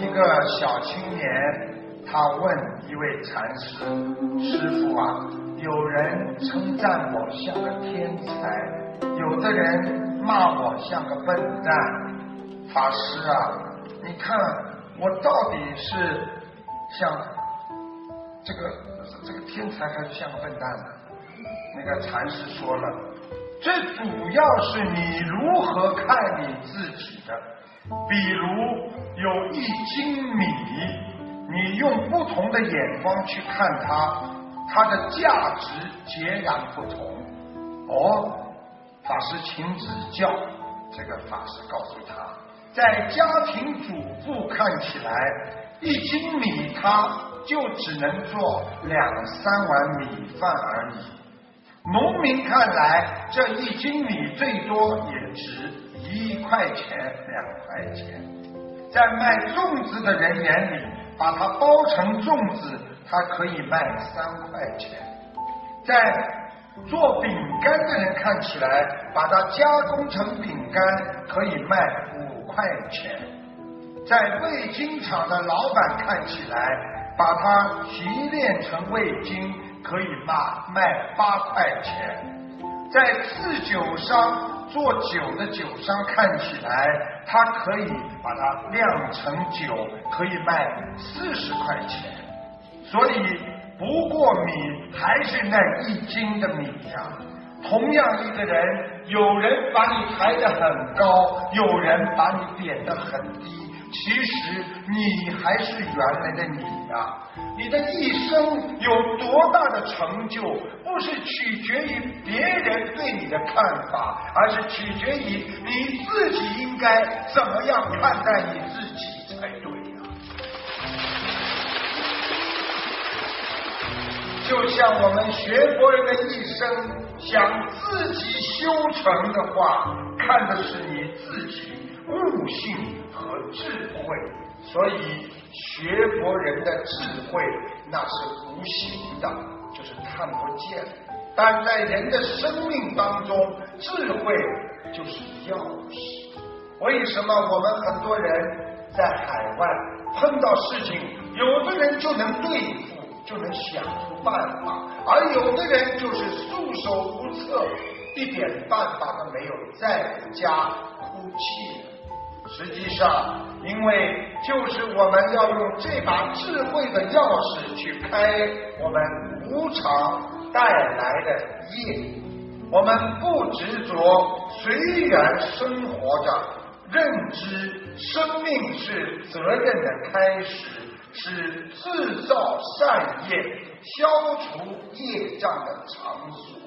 一个小青年，他问一位禅师：“师父啊，有人称赞我像个天才，有的人骂我像个笨蛋。法师啊，你看我到底是像这个天才，还是像个笨蛋呢？”那个禅师说了，这主要是你如何看你自己的。比如有一斤米，你用不同的眼光去看它，它的价值截然不同。哦，法师请指教。这个法师告诉他，在家庭主妇看起来，一斤米它就只能做2-3碗米饭而已。农民看来，这一斤米最多也值1块钱、2块钱。在卖粽子的人眼里，把它包成粽子，它可以卖3块钱。在做饼干的人看起来，把它加工成饼干可以卖5块钱。在味精厂的老板看起来，把它提炼成味精可以卖8块钱。在制酒商做酒的酒商看起来，他可以把它酿成酒，可以卖40块钱。所以不过米还是那1斤的米呀。同样一个人，有人把你抬得很高，有人把你贬得很低，其实你还是原来的你呀。你的一生有多大的成就，不是取决于别人对你的看法，而是取决于你自己应该怎么样看待你自己才对呀。就像我们学佛人的一生，想自己修成的话，看的是你自己悟性和智慧。所以学佛人的智慧那是无形的，就是看不见，但在人的生命当中，智慧就是钥匙。为什么我们很多人在海外碰到事情，有的人就能对付，就能想出办法，而有的人就是束手无策，一点办法都没有，在家哭泣。实际上，因为就是我们要用这把智慧的钥匙去开我们无常带来的业。我们不执着，随缘生活着，认知生命是责任的开始，是制造善业、消除业障的场所。